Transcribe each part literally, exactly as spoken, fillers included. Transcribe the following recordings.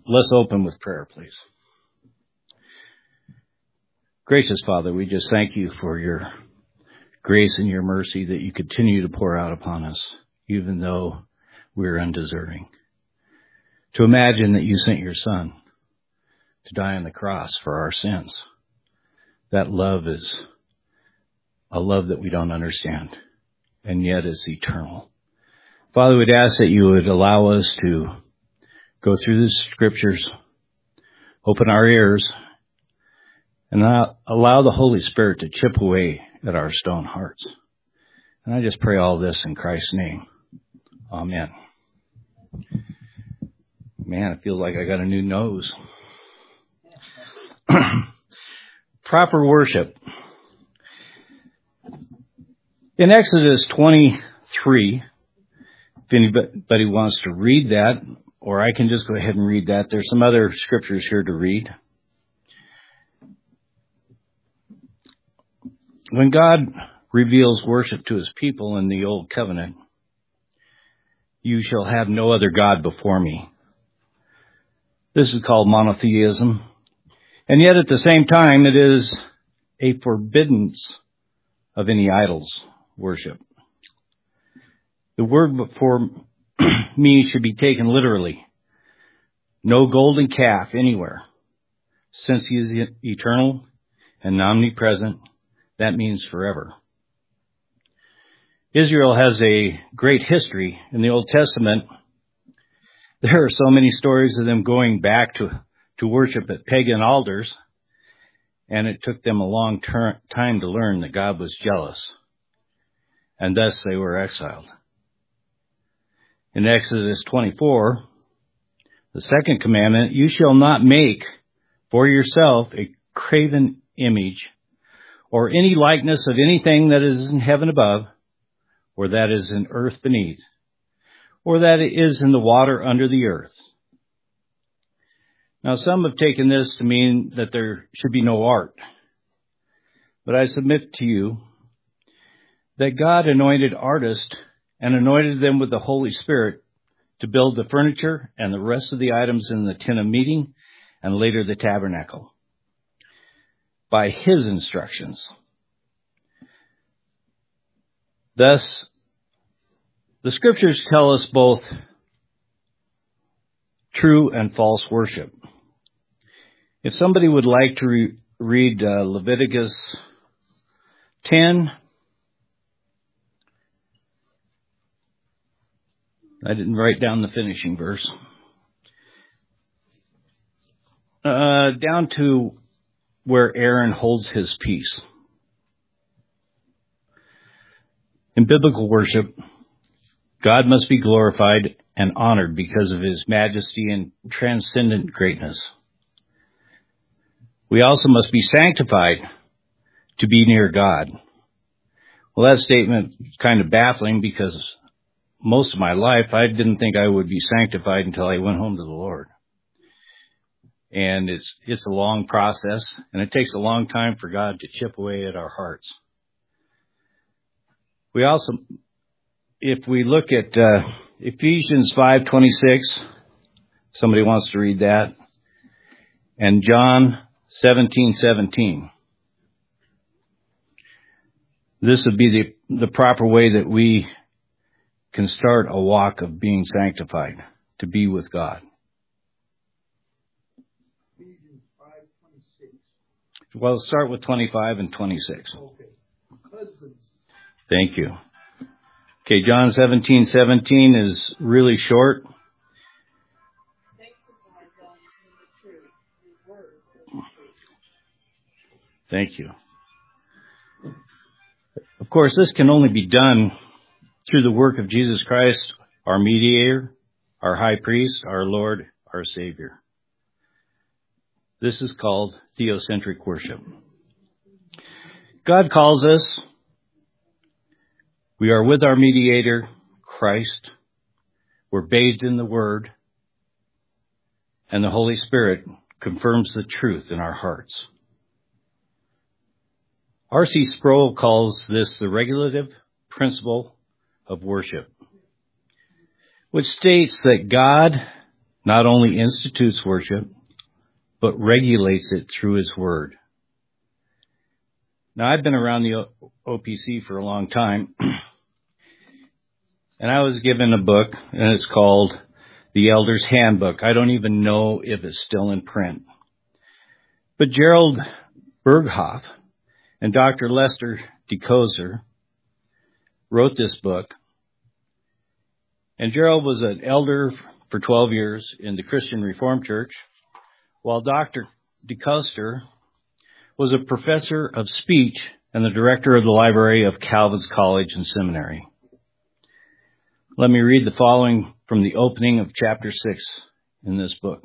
Let's open with prayer, please. Gracious Father, we just thank you for your grace and your mercy that you continue to pour out upon us, even though we're undeserving. To imagine that you sent your Son to die on the cross for our sins. That love is a love that we don't understand, and yet it's eternal. Father, we'd ask that you would allow us to go through the scriptures, open our ears, and allow the Holy Spirit to chip away at our stone hearts. And I just pray all this in Christ's name. Amen. Man, it feels like I got a new nose. Proper worship. In Exodus twenty-three, if anybody wants to read that, or I can just go ahead and read that. There's some other scriptures here to read. When God reveals worship to his people in the Old Covenant, you shall have no other God before me. This is called monotheism. And yet at the same time, it is a forbiddance of any idols worship. The word for me should be taken literally. No golden calf anywhere. Since he is eternal and omnipresent, that means forever. Israel has a great history in the Old Testament. There are so many stories of them going back to, to worship at pagan altars, and it took them a long ter- time to learn that God was jealous, and thus they were exiled. In Exodus twenty-four, the second commandment, you shall not make for yourself a graven image or any likeness of anything that is in heaven above, or that is in earth beneath, or that is in the water under the earth. Now, some have taken this to mean that there should be no art. But I submit to you that God anointed artists and anointed them with the Holy Spirit to build the furniture and the rest of the items in the tent of meeting and later the tabernacle by his instructions. Thus, the scriptures tell us both true and false worship. If somebody would like to re- read uh, Leviticus ten, I didn't write down the finishing verse. Uh, down to where Aaron holds his peace. In biblical worship, God must be glorified and honored because of his majesty and transcendent greatness. We also must be sanctified to be near God. Well, that statement is kind of baffling because most of my life I didn't think I would be sanctified until I went home to the Lord. And it's it's a long process, and it takes a long time for God to chip away at our hearts. We also, if we look at uh, Ephesians five twenty-six, somebody wants to read that, and John seventeen seventeen. This would be the, the proper way that we can start a walk of being sanctified, to be with God. Ephesians five twenty-six. Well, let's start with twenty-five and twenty-six. Okay. Husbands. Thank you. Okay, John seventeen seventeen is really short. Thank you. Of course, this can only be done through the work of Jesus Christ, our mediator, our high priest, our Lord, our Savior. This is called theocentric worship. God calls us. We are with our mediator, Christ. We're bathed in the Word. And the Holy Spirit confirms the truth in our hearts. R C Sproul calls this the regulative principle of worship, which states that God not only institutes worship, but regulates it through his word. Now, I've been around the O P C for a long time, and I was given a book, and it's called The Elder's Handbook. I don't even know if it's still in print. But Gerald Berghoff and Doctor Lester DeKoser wrote this book, and Gerald was an elder for twelve years in the Christian Reformed Church, while Doctor DeKoser was a professor of speech and the director of the library of Calvin's College and Seminary. Let me read the following from the opening of chapter six in this book.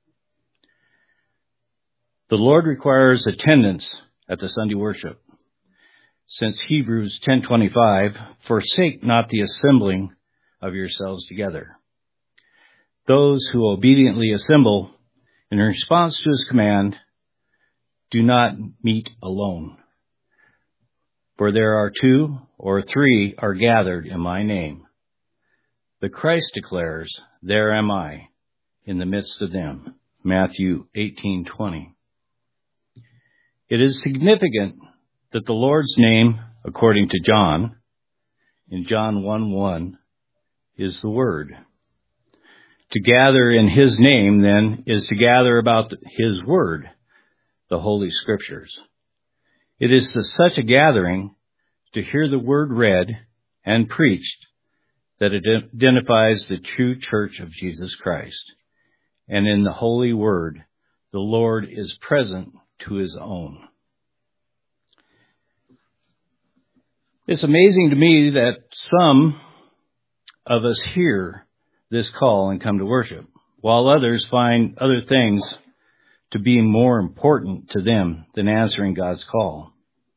The Lord requires attendance at the Sunday worship. Since Hebrews ten twenty-five, forsake not the assembling of yourselves together. Those who obediently assemble in response to his command do not meet alone. For there are two or three are gathered in my name. But Christ declares, there am I in the midst of them. Matthew eighteen twenty. It is significant that the Lord's name, according to John, in John one one, is the Word. To gather in his name, then, is to gather about his Word, the Holy Scriptures. It is to such a gathering to hear the Word read and preached that it identifies the true church of Jesus Christ. And in the Holy Word, the Lord is present to his own. It's amazing to me that some of us hear this call and come to worship, while others find other things to be more important to them than answering God's call.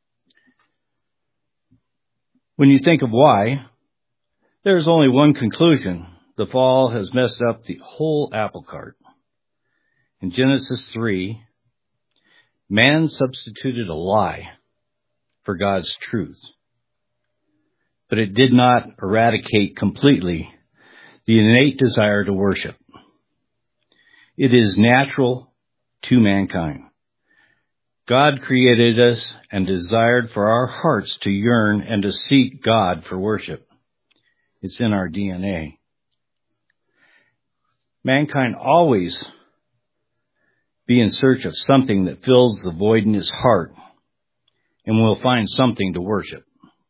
When you think of why, there's only one conclusion. The fall has messed up the whole apple cart. In Genesis three, man substituted a lie for God's truth. But it did not eradicate completely the innate desire to worship. It is natural to mankind. God created us and desired for our hearts to yearn and to seek God for worship. It's in our D N A. Mankind always be in search of something that fills the void in his heart, and will find something to worship.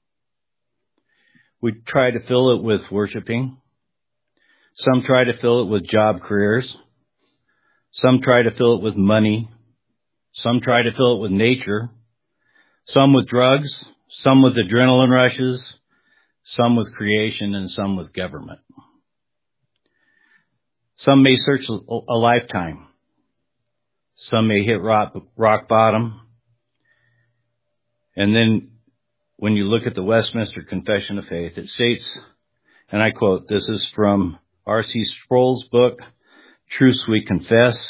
We try to fill it with worshiping. Some try to fill it with job careers. Some try to fill it with money. Some try to fill it with nature. Some with drugs. Some with adrenaline rushes. Some with creation, and some with government. Some may search a lifetime. Some may hit rock, rock bottom. And then when you look at the Westminster Confession of Faith, it states, and I quote, this is from R C Sproul's book, Truths We Confess.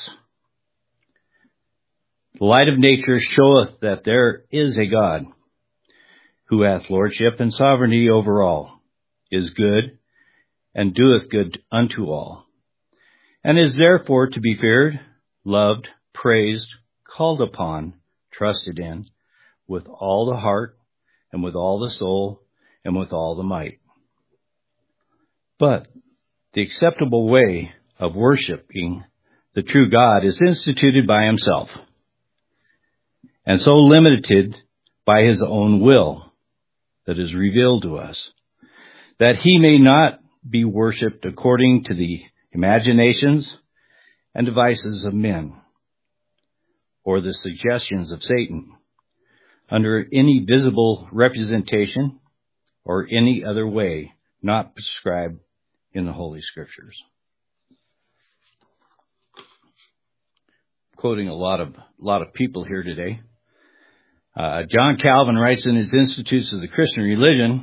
The light of nature showeth that there is a God, who hath lordship and sovereignty over all, is good, and doeth good unto all, and is therefore to be feared, loved, praised, called upon, trusted in, with all the heart, and with all the soul, and with all the might. But the acceptable way of worshiping the true God is instituted by himself, and so limited by his own will that is revealed to us, that he may not be worshipped according to the imaginations and devices of men, or the suggestions of Satan, under any visible representation or any other way not prescribed in the Holy Scriptures. Quoting a lot of lot of people here today. Uh, John Calvin writes in his Institutes of the Christian Religion,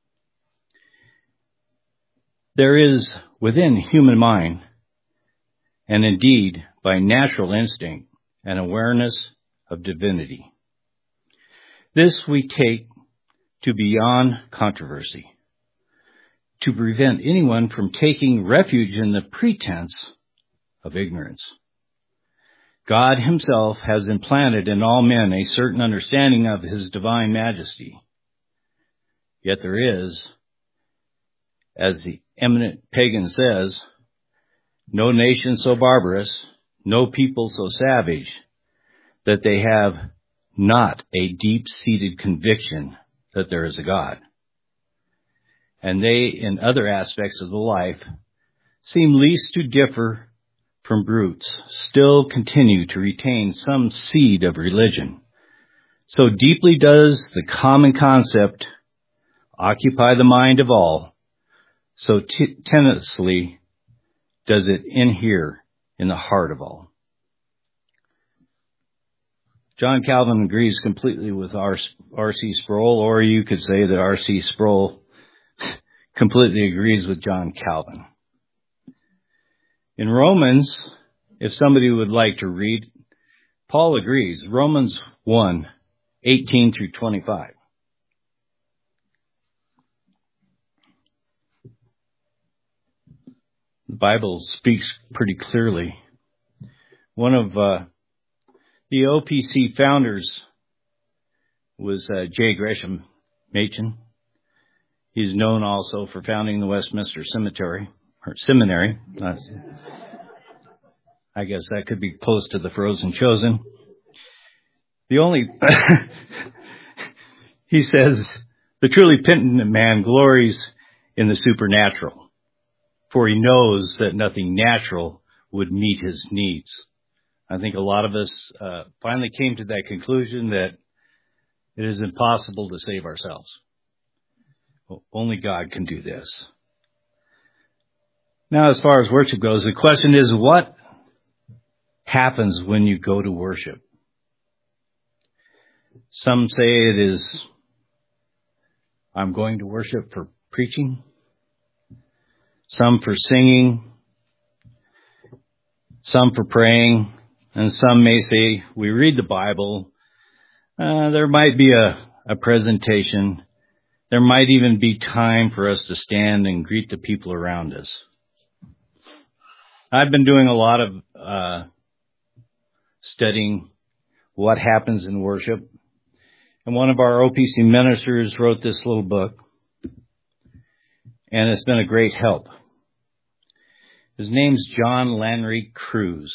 there is within human mind, and indeed by natural instinct, an awareness of divinity. This we take to beyond controversy, to prevent anyone from taking refuge in the pretense of ignorance. God himself has implanted in all men a certain understanding of his divine majesty. Yet there is, as the eminent pagan says, no nation so barbarous, no people so savage, that they have not a deep-seated conviction that there is a God. And they, in other aspects of the life, seem least to differ from brutes, still continue to retain some seed of religion. So deeply does the common concept occupy the mind of all, so t- tenaciously does it inhere in the heart of all. John Calvin agrees completely with R C Sproul, or you could say that R C Sproul completely agrees with John Calvin. In Romans, if somebody would like to read, Paul agrees. Romans one, eighteen through twenty-five. The Bible speaks pretty clearly. One of uh, the O P C founders was uh, J. Gresham Machen. He's known also for founding the Westminster Cemetery, or Seminary. Uh, I guess that could be close to the Frozen Chosen. The only, he says, the truly penitent man glories in the supernatural, for he knows that nothing natural would meet his needs. I think a lot of us uh, finally came to that conclusion that it is impossible to save ourselves. Well, only God can do this. Now, as far as worship goes, the question is, what happens when you go to worship? Some say it is, I'm going to worship for preaching. Some for singing. Some for praying. And some may say, we read the Bible. Uh, there might be a, a presentation. There might even be time for us to stand and greet the people around us. I've been doing a lot of uh, studying what happens in worship. And one of our O P C ministers wrote this little book. And it's been a great help. His name's John Landry Cruz.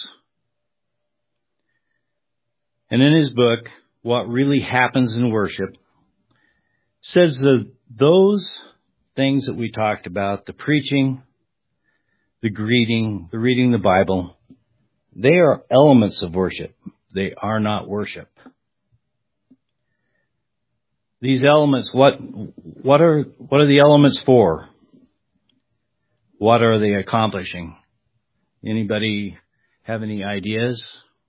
And in his book, What Really Happens in Worship, says that those things that we talked about, the preaching, the greeting, the reading the Bible, they are elements of worship. They are not worship. These elements, what what are what are the elements for? What are they accomplishing? Anybody have any ideas?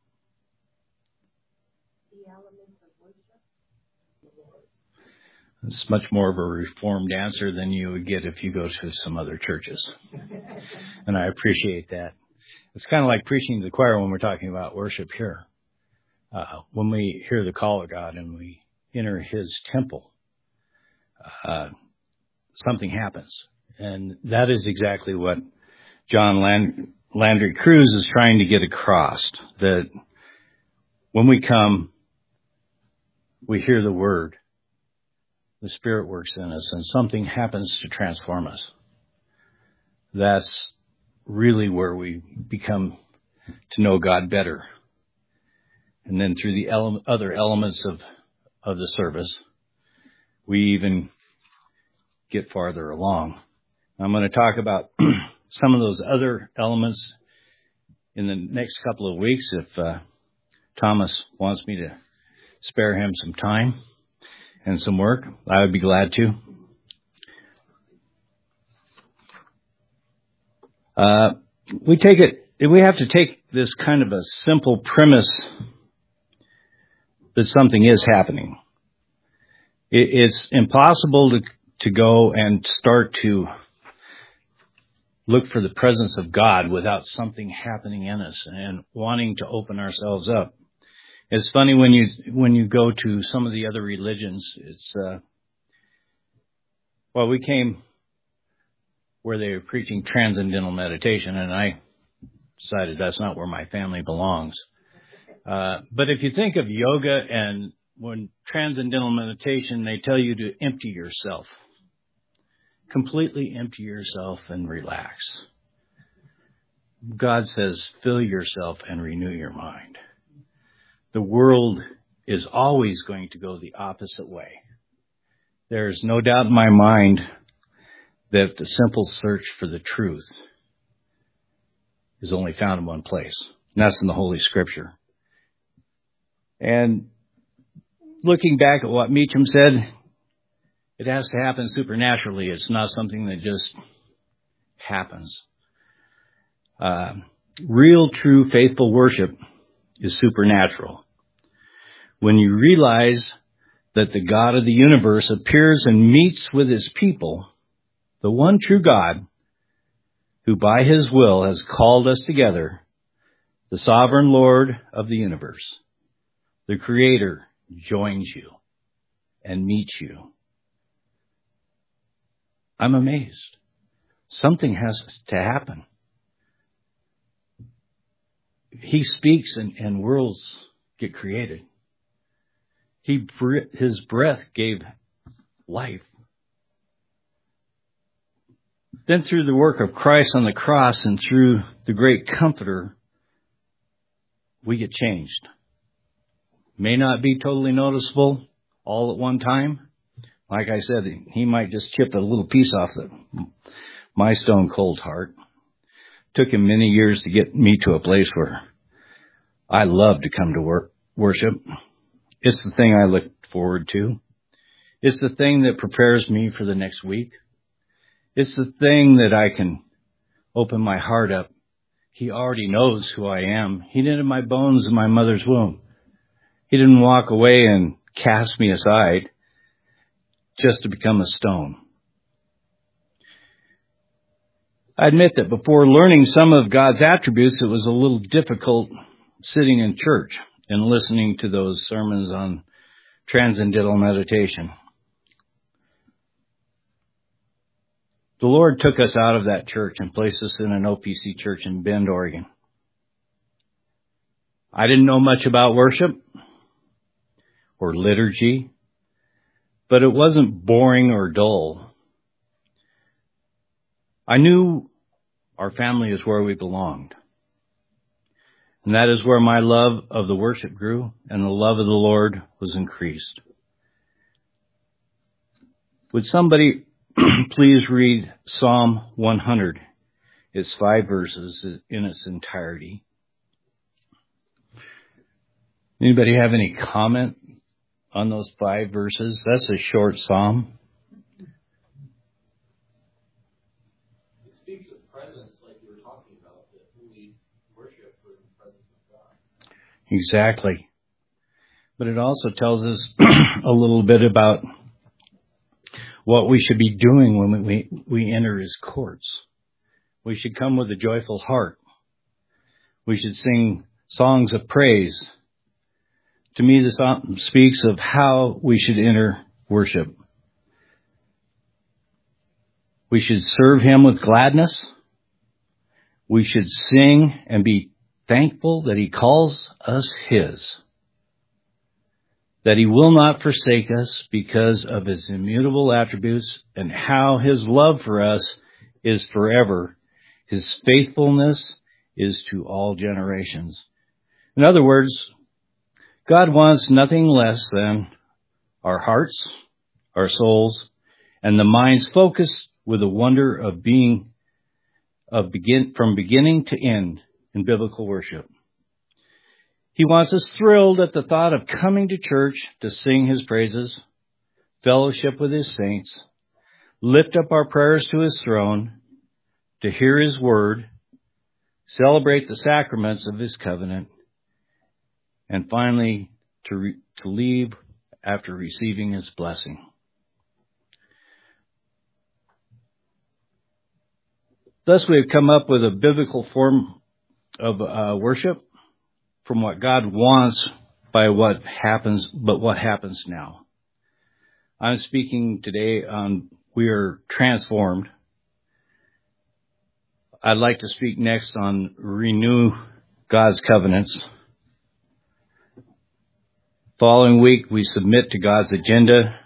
It's much more of a reformed answer than you would get if you go to some other churches. And I appreciate that. It's kind of like preaching to the choir when we're talking about worship here. Uh, when we hear the call of God and we enter his temple, uh, something happens. And that is exactly what John Land- Landry Cruz is trying to get across. That when we come, we hear the word. The Spirit works in us and something happens to transform us. That's really where we become to know God better. And then through the ele- other elements of, of the service, we even get farther along. I'm going to talk about some of those other elements in the next couple of weeks if uh, Thomas wants me to spare him some time and some work. I would be glad to. Uh, we take it, we have to take this kind of a simple premise that something is happening. It, it's impossible to, to go and start to look for the presence of God without something happening in us and wanting to open ourselves up. It's funny when you when you go to some of the other religions. It's uh, well, we came where they were preaching transcendental meditation, and I decided that's not where my family belongs. Uh, but if you think of yoga and when transcendental meditation, they tell you to empty yourself. Completely empty yourself and relax. God says, fill yourself and renew your mind. The world is always going to go the opposite way. There's no doubt in my mind that the simple search for the truth is only found in one place, and that's in the Holy Scripture. And looking back at what Meacham said, it has to happen supernaturally. It's not something that just happens. Uh, real, true, faithful worship is supernatural. When you realize that the God of the universe appears and meets with his people, the one true God, who by his will has called us together, the sovereign Lord of the universe, the Creator, joins you and meets you. I'm amazed. Something has to happen. He speaks and, and worlds get created. He, his breath gave life. Then through the work of Christ on the cross and through the great Comforter, we get changed. May not be totally noticeable all at one time. Like I said, he might just chip a little piece off the, my stone cold heart. Took him many years to get me to a place where I love to come to work, worship. It's the thing I look forward to. It's the thing that prepares me for the next week. It's the thing that I can open my heart up. He already knows who I am. He knitted my bones in my mother's womb. He didn't walk away and cast me aside just to become a stone. I admit that before learning some of God's attributes, it was a little difficult sitting in church and listening to those sermons on transcendental meditation. The Lord took us out of that church and placed us in an O P C church in Bend, Oregon. I didn't know much about worship or liturgy, but it wasn't boring or dull. I knew our family is where we belonged. And that is where my love of the worship grew and the love of the Lord was increased. Would somebody please read Psalm one hundred? It's five verses in its entirety. Anybody have any comment on those five verses? That's a short psalm. It speaks of presence, like you were talking about, that we worship for the presence of God. Exactly. But it also tells us a little bit about what we should be doing when we, we enter his courts. We should come with a joyful heart. We should sing songs of praise. To me, this speaks of how we should enter worship. We should serve him with gladness. We should sing and be thankful that he calls us his. That he will not forsake us because of his immutable attributes and how his love for us is forever. His faithfulness is to all generations. In other words, God wants nothing less than our hearts, our souls, and the minds focused with the wonder of being of begin from beginning to end in biblical worship. He wants us thrilled at the thought of coming to church to sing his praises, fellowship with his saints, lift up our prayers to his throne, to hear his word, celebrate the sacraments of his covenant, and finally to, re- to leave after receiving his blessing. Thus we have come up with a biblical form of uh, worship from what God wants by what happens, but what happens now. I'm speaking today on we are transformed. I'd like to speak next on renew God's covenants. Following week, we submit to God's agenda.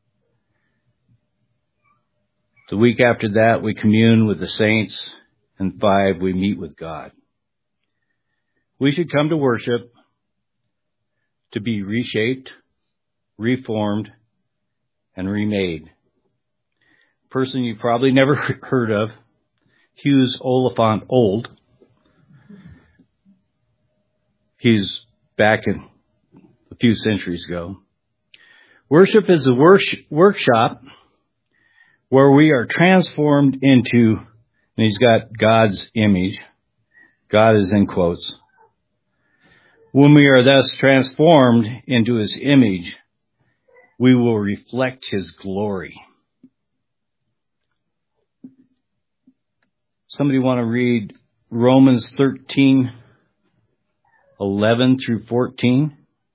The week after that, we commune with the saints. And five, we meet with God. We should come to worship to be reshaped, reformed, and remade. A person you probably never heard of, Hughes Oliphant Old. He's back in a few centuries ago. Worship is a worship, workshop where we are transformed into, and he's got God's image. God is in quotes. When we are thus transformed into his image, we will reflect his glory. Somebody want to read Romans thirteen, eleven through fourteen?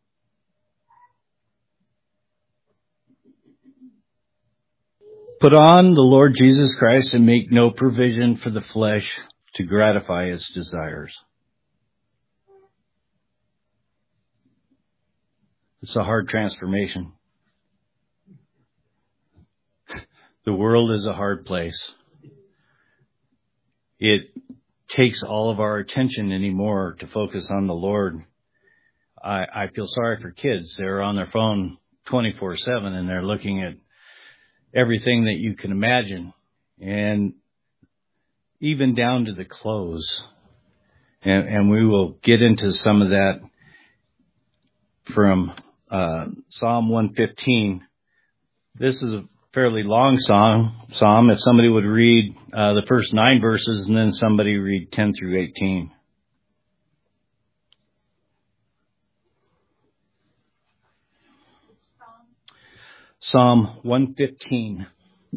Put on the Lord Jesus Christ and make no provision for the flesh to gratify its desires. It's a hard transformation. The world is a hard place. It takes all of our attention anymore to focus on the Lord. I, I feel sorry for kids. They're on their phone twenty-four seven and they're looking at everything that you can imagine, and even down to the clothes. And, and we will get into some of that from uh, Psalm one fifteen. This is a fairly long song, psalm. If somebody would read uh, the first nine verses and then somebody read ten through eighteen. Psalm one fifteen.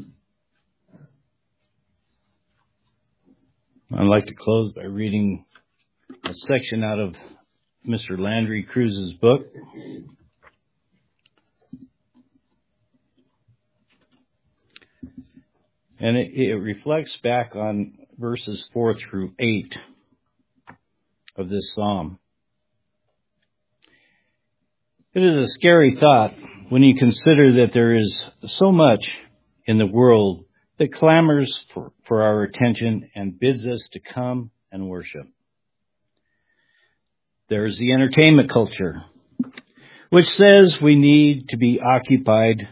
I'd like to close by reading a section out of Mister Landry Cruz's book. And it, it reflects back on verses four through eight of this psalm. It is a scary thought when you consider that there is so much in the world that clamors for, for our attention and bids us to come and worship. There's the entertainment culture, which says we need to be occupied,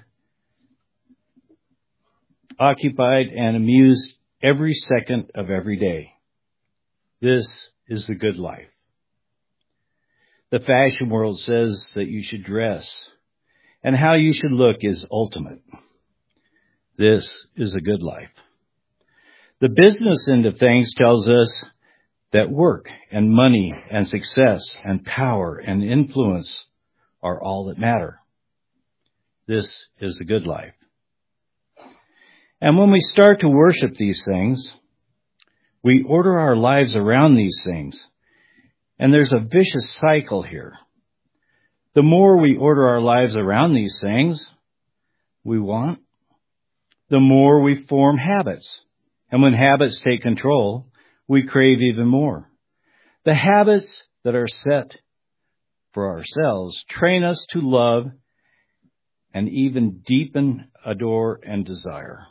occupied and amused every second of every day. This is the good life. The fashion world says that you should dress, and how you should look is ultimate. This is a good life. The business end of things tells us that work and money and success and power and influence are all that matter. This is the good life. And when we start to worship these things, we order our lives around these things. And there's a vicious cycle here. The more we order our lives around these things we want, the more we form habits. And when habits take control, we crave even more. The habits that are set for ourselves train us to love and even deepen, adore, and desire.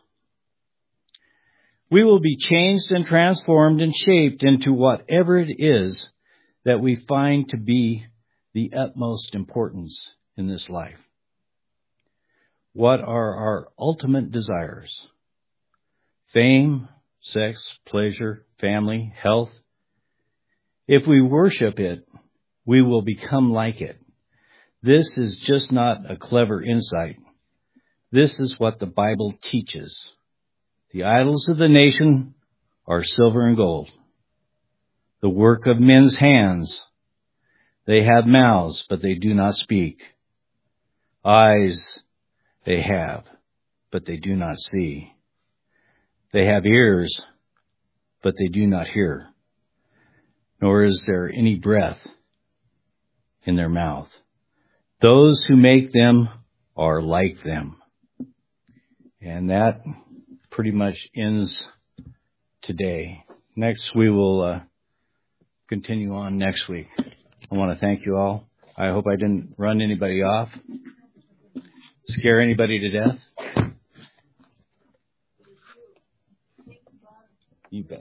We will be changed and transformed and shaped into whatever it is that we find to be the utmost importance in this life. What are our ultimate desires? Fame, sex, pleasure, family, health. If we worship it, we will become like it. This is just not a clever insight. This is what the Bible teaches. The idols of the nation are silver and gold, the work of men's hands. They have mouths, but they do not speak. Eyes they have, but they do not see. They have ears, but they do not hear. Nor is there any breath in their mouth. Those who make them are like them. And that pretty much ends today. Next, we will uh, continue on next week. I want to thank you all. I hope I didn't run anybody off, scare anybody to death. You bet.